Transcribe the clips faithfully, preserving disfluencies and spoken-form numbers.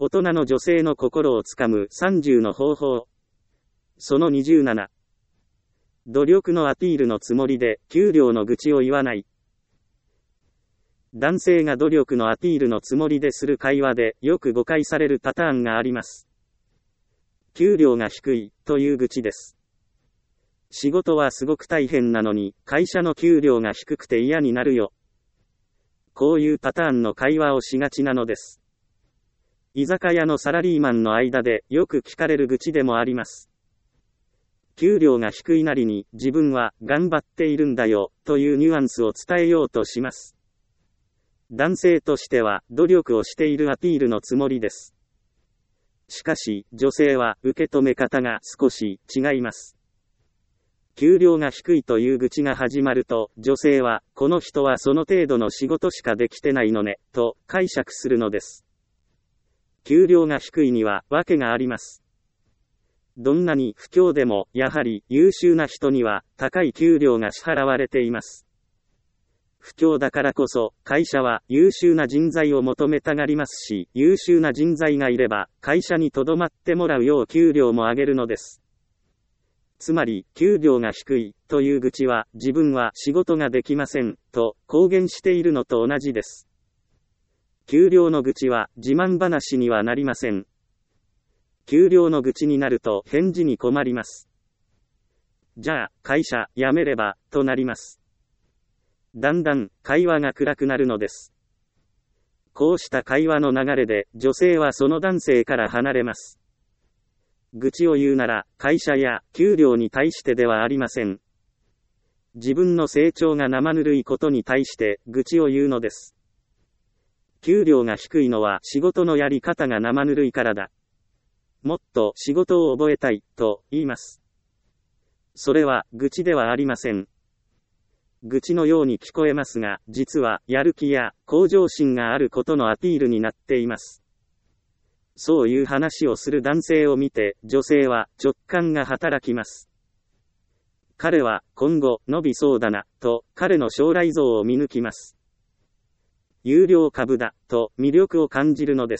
大人の女性の心をつかむさんじゅうの方法。そのにじゅうなな。努力のアピールのつもりで、給料の愚痴を言わない。男性が努力のアピールのつもりでする会話で、よく誤解されるパターンがあります。給料が低い、という愚痴です。仕事はすごく大変なのに、会社の給料が低くて嫌になるよ。こういうパターンの会話をしがちなのです。居酒屋のサラリーマンの間でよく聞かれる愚痴でもあります。給料が低いなりに自分は頑張っているんだよというニュアンスを伝えようとします。男性としては努力をしているアピールのつもりです。しかし女性は受け止め方が少し違います。給料が低いという愚痴が始まると女性はこの人はその程度の仕事しかできてないのねと解釈するのです。給料が低いには訳があります。どんなに不況でもやはり優秀な人には高い給料が支払われています。不況だからこそ会社は優秀な人材を求めたがりますし、優秀な人材がいれば会社に留まってもらうよう給料も上げるのです。つまり給料が低いという愚痴は自分は仕事ができませんと公言しているのと同じです。給料の愚痴は自慢話にはなりません。給料の愚痴になると返事に困ります。じゃあ、会社辞めれば、となります。だんだん会話が暗くなるのです。こうした会話の流れで女性はその男性から離れます。愚痴を言うなら会社や給料に対してではありません。自分の成長が生ぬるいことに対して愚痴を言うのです。給料が低いのは仕事のやり方が生ぬるいからだ。もっと仕事を覚えたい、と言います。それは愚痴ではありません。愚痴のように聞こえますが、実はやる気や向上心があることのアピールになっています。そういう話をする男性を見て、女性は直感が働きます。彼は今後伸びそうだな、と彼の将来像を見抜きます。有料株だ、と魅力を感じるのです。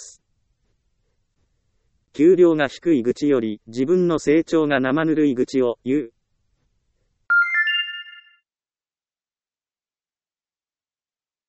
給料が低い愚痴より自分の成長が生ぬるい愚痴を言う。